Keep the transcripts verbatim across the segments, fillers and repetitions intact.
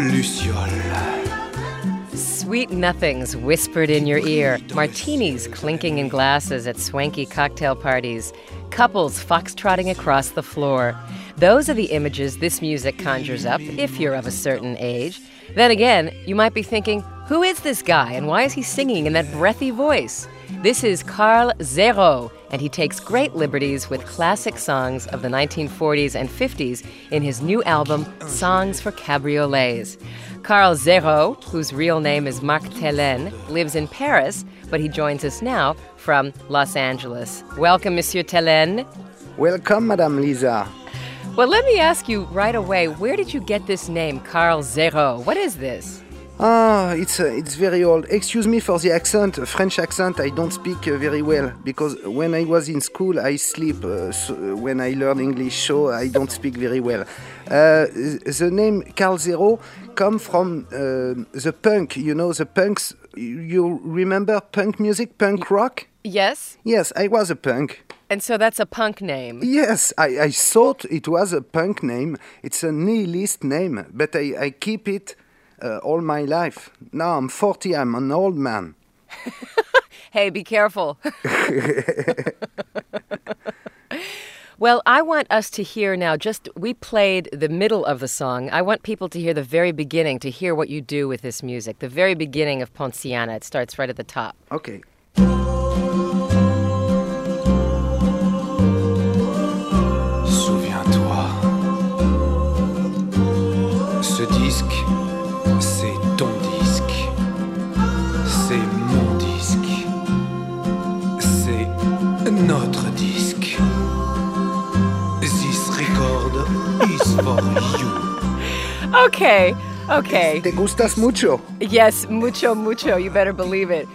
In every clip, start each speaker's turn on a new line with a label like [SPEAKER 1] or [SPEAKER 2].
[SPEAKER 1] Luciole.
[SPEAKER 2] Sweet nothings whispered in your ear, martinis clinking in glasses at swanky cocktail parties, couples foxtrotting across the floor. Those are the images this music conjures up, if you're of a certain age. Then again, you might be thinking, who is this guy and why is he singing in that breathy voice? This is Carl Zero, and he takes great liberties with classic songs of the nineteen forties and fifties in his new album, Songs for Cabriolets. Carl Zero, whose real name is Marc Tellen, lives in Paris, but he joins us now from Los Angeles. Welcome, Monsieur Tellen.
[SPEAKER 3] Welcome, Madame Lisa.
[SPEAKER 2] Well, let me ask you right away, where did you get this name, Carl Zero? What is this?
[SPEAKER 3] Ah, it's uh, it's very old. Excuse me for the accent, French accent. I don't speak uh, very well because when I was in school, I sleep. Uh, so when I learn English, so I don't speak very well. Uh, the name Carl Zero come from uh, the punk. You know the punks. You remember punk music, punk rock?
[SPEAKER 2] Yes.
[SPEAKER 3] Yes, I was a punk.
[SPEAKER 2] And so that's a punk name.
[SPEAKER 3] Yes, I, I thought it was a punk name. It's a nihilist name, but I, I keep it uh, all my life. Now I'm forty, I'm an old man.
[SPEAKER 2] Hey, be careful. Well, I want us to hear now, just, we played the middle of the song. I want people to hear the very beginning, to hear what you do with this music. The very beginning of Ponciana. It starts right at the top.
[SPEAKER 3] Okay.
[SPEAKER 1] Souviens-toi, ce disque, c'est ton disque, c'est mon disque, c'est notre disque. This record is for you.
[SPEAKER 2] Okay, okay.
[SPEAKER 3] Te gustas mucho?
[SPEAKER 2] Yes, mucho, mucho. You better believe it.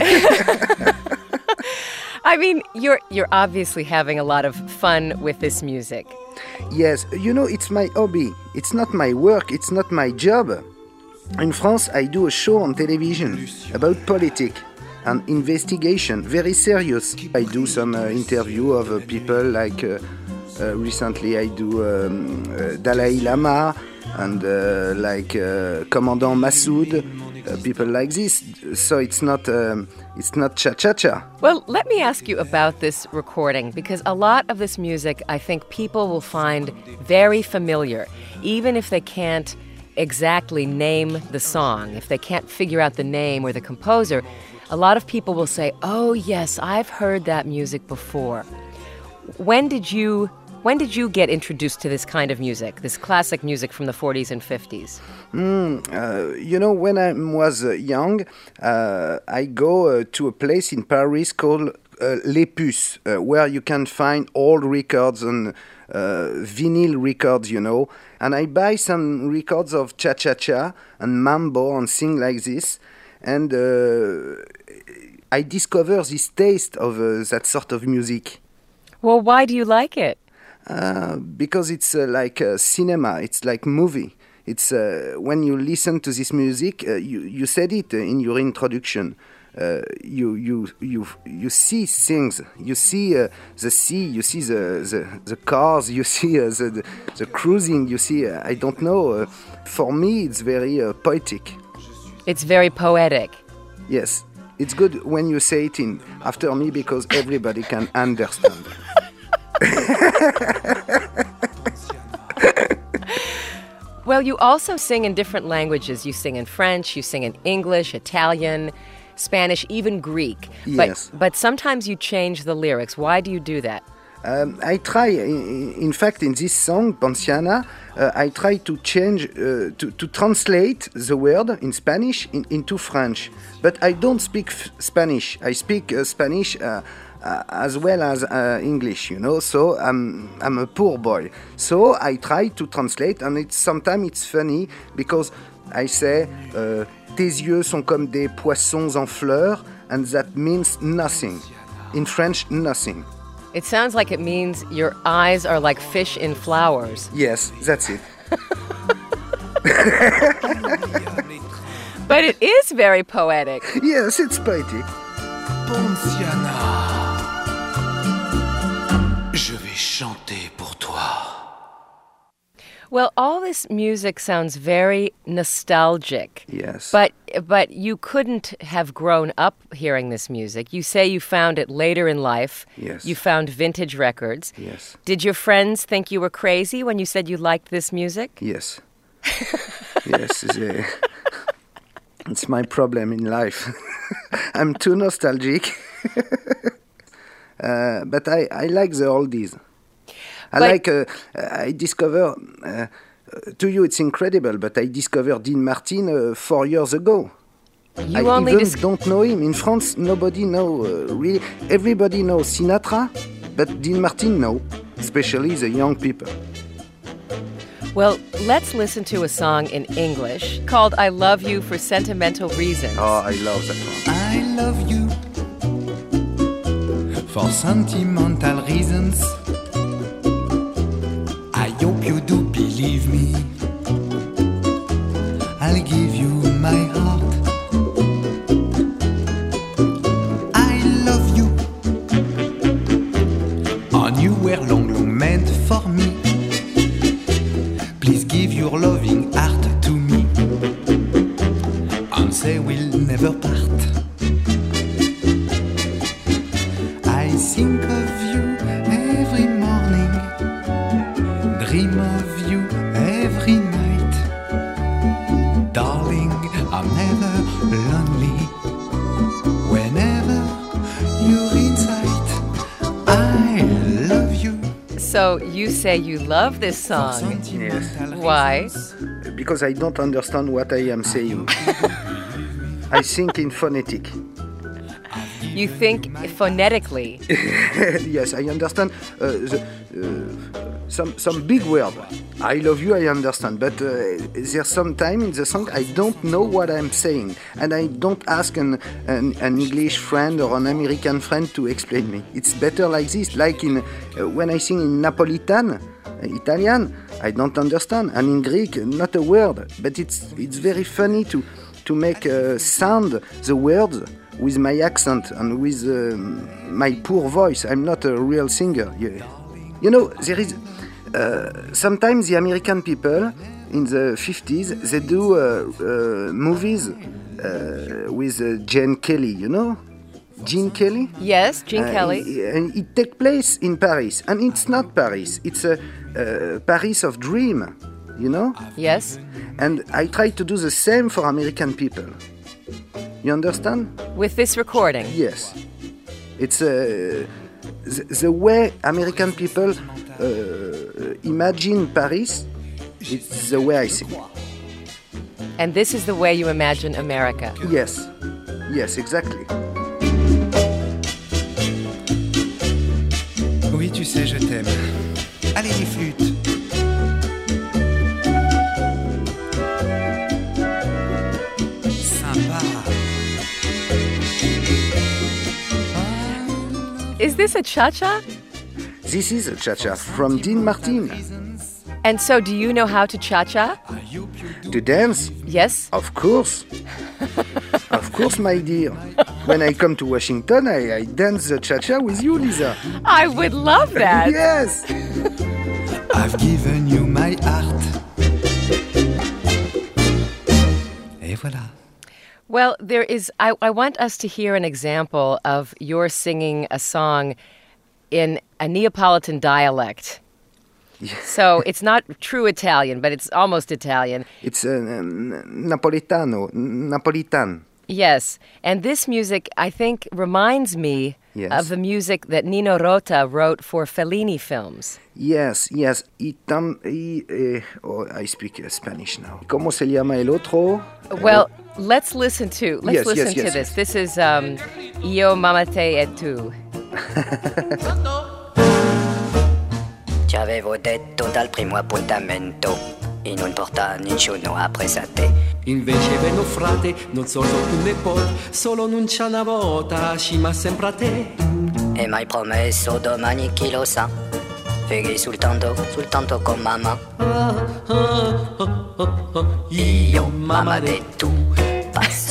[SPEAKER 2] I mean, you're you're obviously having a lot of fun with this music.
[SPEAKER 3] Yes, you know, it's my hobby. It's not my work, it's not my job. In France, I do a show on television about politics and investigation, very serious. I do some uh, interview of uh, people like, uh, uh, recently I do um, uh, Dalai Lama and uh, like uh, Commandant Massoud, uh, people like this. So it's not um, it's not cha-cha-cha.
[SPEAKER 2] Well, let me ask you about this recording, because a lot of this music I think people will find very familiar, even if they can't exactly name the song, if they can't figure out the name or the composer. A lot of people will say, oh yes, I've heard that music before. When did you When did you get introduced to this kind of music, this classic music from the forties and fifties?
[SPEAKER 3] Mm, uh, you know, when I was uh, young, uh, I go uh, to a place in Paris called uh, Les Puces, uh, where you can find old records and uh, vinyl records, you know. And I buy some records of cha-cha-cha and mambo and things like this. And uh, I discover this taste of uh, that sort of music.
[SPEAKER 2] Well, why do you like it?
[SPEAKER 3] Uh, because it's uh, like uh, cinema, it's like movie. It's uh, when you listen to this music, uh, you you said it in your introduction. Uh, you you you you see things. You see uh, the sea. You see the the, the cars. You see uh, the, the the cruising. You see uh, I don't know. Uh, for me, it's very uh, poetic.
[SPEAKER 2] It's very poetic.
[SPEAKER 3] Yes, it's good when you say it in after me because everybody can understand.
[SPEAKER 2] Well, you also sing in different languages. You sing in French, you sing in English, Italian, Spanish, even Greek.
[SPEAKER 3] Yes.
[SPEAKER 2] But, but sometimes you change the lyrics. Why do you do that?
[SPEAKER 3] Um, I try, in, in fact, in this song, Ponciana, uh, I try to change, uh, to, to translate the word in Spanish in, into French. But I don't speak f- Spanish. I speak uh, Spanish uh, uh, as well as uh, English, you know. So I'm I'm a poor boy. So I try to translate, and it's sometimes it's funny because I say uh, tes yeux sont comme des poissons en fleurs, and that means nothing. In French, nothing.
[SPEAKER 2] It sounds like it means your eyes are like fish in flowers.
[SPEAKER 3] Yes, that's it.
[SPEAKER 2] But it is very poetic.
[SPEAKER 3] Yes, it's poetic.
[SPEAKER 1] Ponciana, je vais chanter pour toi.
[SPEAKER 2] Well, all this music sounds very nostalgic.
[SPEAKER 3] Yes.
[SPEAKER 2] But but you couldn't have grown up hearing this music. You say you found it later in life.
[SPEAKER 3] Yes.
[SPEAKER 2] You found vintage records.
[SPEAKER 3] Yes.
[SPEAKER 2] Did your friends think you were crazy when you said you liked this music?
[SPEAKER 3] Yes. Yes. It's, uh, it's my problem in life. I'm too nostalgic. uh, but I, I like the oldies. I
[SPEAKER 2] But-
[SPEAKER 3] like, uh, I discover, uh, to you it's incredible, but I discovered Dean Martin uh, four years ago.
[SPEAKER 2] You
[SPEAKER 3] I
[SPEAKER 2] only
[SPEAKER 3] even
[SPEAKER 2] dis-
[SPEAKER 3] don't know him. In France, nobody know, uh, really. Everybody knows Sinatra, but Dean Martin no, especially the young people.
[SPEAKER 2] Well, let's listen to a song in English called I Love You for Sentimental Reasons.
[SPEAKER 3] Oh, I love that one.
[SPEAKER 1] I love you for sentimental reasons. I hope you do believe me. I'll give you my heart. I love you. And you were long, long meant for me. Please give your loving heart to me. And say we'll never part. I think of you every morning. Dream of you every night. Darling, I'm never lonely. Whenever you're in sight, I love you.
[SPEAKER 2] So you say you love this song.
[SPEAKER 3] Yes.
[SPEAKER 2] Why?
[SPEAKER 3] Because I don't understand what I am saying. I think in phonetic.
[SPEAKER 2] You think phonetically.
[SPEAKER 3] Yes, I understand uh, the, uh, some some big word. I love you, I understand, but uh, there's some time in the song I don't know what I'm saying, and I don't ask an, an, an English friend or an American friend to explain me. It's better like this, like in uh, when I sing in Napolitan, uh, Italian, I don't understand, and in Greek, not a word, but it's it's very funny to to make uh, sound the words with my accent and with uh, my poor voice. I'm not a real singer. You, you know, there is uh, sometimes the American people in the fifties, they do uh, uh, movies uh, with uh, Gene Kelly, you know? Gene Kelly?
[SPEAKER 2] Yes, Gene
[SPEAKER 3] Uh,
[SPEAKER 2] Kelly.
[SPEAKER 3] it- And it takes place in Paris. And it's not Paris. It's a uh, Paris of dream, you know?
[SPEAKER 2] Yes.
[SPEAKER 3] And I try to do the same for American people. You understand?
[SPEAKER 2] With this recording.
[SPEAKER 3] Yes. It's uh, the, the way American people uh, imagine Paris, it's the way I see.
[SPEAKER 2] And this is the way you imagine America.
[SPEAKER 3] Yes. Yes, exactly.
[SPEAKER 1] Oui, tu sais, je t'aime. Allez, les flûtes. Sympa.
[SPEAKER 2] Is this a cha-cha?
[SPEAKER 3] This is a cha-cha from Dean Martin.
[SPEAKER 2] And so do you know how to cha-cha?
[SPEAKER 3] To dance?
[SPEAKER 2] Yes?
[SPEAKER 3] Of course. Of course, my dear. When I come to Washington, I, I dance the cha-cha with you, Lisa.
[SPEAKER 2] I would love that.
[SPEAKER 3] Yes.
[SPEAKER 1] I've given you my heart. Et voilà.
[SPEAKER 2] Well, there is, I, I want us to hear an example of your singing a song in a Neapolitan dialect. So it's not true Italian, but it's almost Italian.
[SPEAKER 3] It's uh, Napolitano, Napolitan.
[SPEAKER 2] Yes. And this music, I think, reminds me
[SPEAKER 3] Yes.
[SPEAKER 2] of the music that Nino Rota wrote for Fellini films.
[SPEAKER 3] Yes, yes. Y tam, y, eh, oh, I speak uh, Spanish now. ¿Cómo se llama el otro?
[SPEAKER 2] Well, let's listen to, let's
[SPEAKER 3] Yes,
[SPEAKER 2] listen
[SPEAKER 3] yes,
[SPEAKER 2] to
[SPEAKER 3] yes,
[SPEAKER 2] this.
[SPEAKER 3] yes.
[SPEAKER 2] This is um, Io, Mamma Te e Tu.
[SPEAKER 4] Ti avevo detto dal primo appuntamento, in un porta nessuno ha presa te.
[SPEAKER 5] Invece veno frate, non solo un nipote, solo non c'è una volta, ci ma sempre a te.
[SPEAKER 4] E m'hai promesso domani chi lo sa, fighi soltanto, soltanto con mamma. Io, mamma de tu,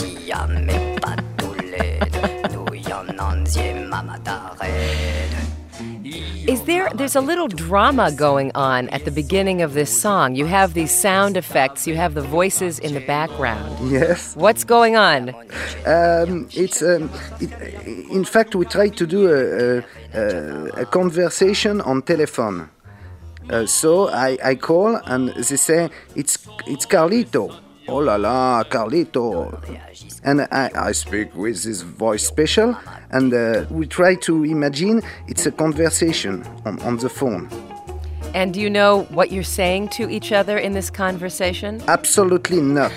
[SPEAKER 4] passiamo patulle, noi en insieme mamma d'arrêt.
[SPEAKER 2] Is there, there's a little drama going on at the beginning of this song. You have these sound effects, you have the voices in the background.
[SPEAKER 3] Yes.
[SPEAKER 2] What's going on?
[SPEAKER 3] Um, it's um, it, in fact we try to do a, a, a conversation on telephone. Uh, so I, I call and they say it's it's Carlito. Oh la la, Carlito. And I, I speak with this voice special, and uh, we try to imagine it's a conversation on, on the phone.
[SPEAKER 2] And do you know what you're saying to each other in this conversation?
[SPEAKER 3] Absolutely not.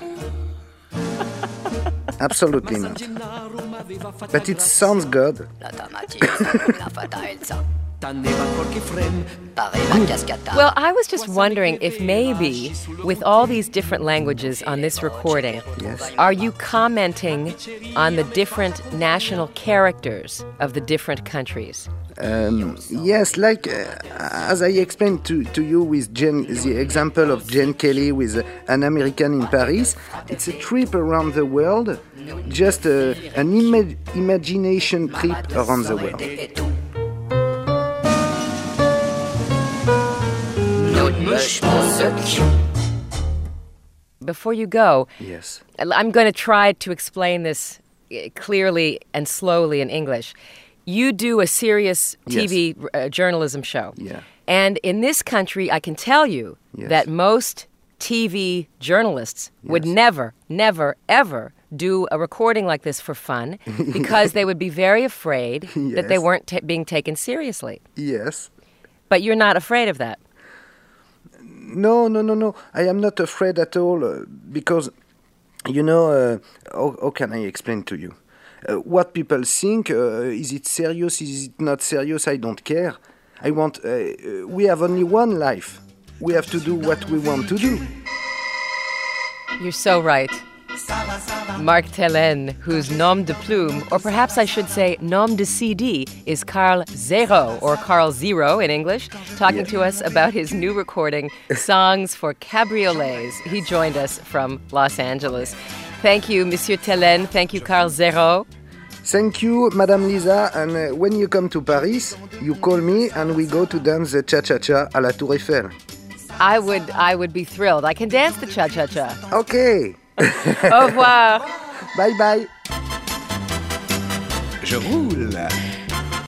[SPEAKER 3] Absolutely not. But it sounds good.
[SPEAKER 2] Well, I was just wondering if maybe with all these different languages on this recording,
[SPEAKER 3] Yes.
[SPEAKER 2] are you commenting on the different national characters of the different countries?
[SPEAKER 3] Um, yes, like uh, as I explained to, to you with Jen, the example of Jane Kelly with uh, An American in Paris, it's a trip around the world, just uh, an ima- imagination trip around the world.
[SPEAKER 2] Before you go,
[SPEAKER 3] Yes.
[SPEAKER 2] I'm going to try to explain this uh, clearly and slowly in English. You do a serious T V
[SPEAKER 3] Yes.
[SPEAKER 2] uh, journalism show.
[SPEAKER 3] Yeah.
[SPEAKER 2] And in this country, I can tell you
[SPEAKER 3] Yes.
[SPEAKER 2] that most T V journalists would
[SPEAKER 3] Yes.
[SPEAKER 2] never, never, ever do a recording like this for fun because they would be very afraid that they
[SPEAKER 3] Yes.
[SPEAKER 2] weren't ta- being taken seriously.
[SPEAKER 3] Yes.
[SPEAKER 2] But you're not afraid of that.
[SPEAKER 3] No, no, no, no. I am not afraid at all uh, because, you know, uh, how, how can I explain to you? Uh, what people think, uh, is it serious, is it not serious, I don't care. I want, uh, uh, we have only one life. We have to do what we want to do.
[SPEAKER 2] You're so right. Marc Tellen, whose nom de plume, or perhaps I should say nom de C D, is Carl Zero, or Carl Zero in English, talking
[SPEAKER 3] Yeah.
[SPEAKER 2] to us about his new recording, Songs for Cabriolets. He joined us from Los Angeles. Thank you, Monsieur Tellen. Thank you, Carl Zero.
[SPEAKER 3] Thank you, Madame Lisa, and uh, when you come to Paris, you call me and we go to dance the cha-cha-cha à la Tour Eiffel.
[SPEAKER 2] I would, I would be thrilled. I can dance the cha-cha-cha.
[SPEAKER 3] Okay.
[SPEAKER 2] Au revoir.
[SPEAKER 3] Bye bye.
[SPEAKER 1] Je roule.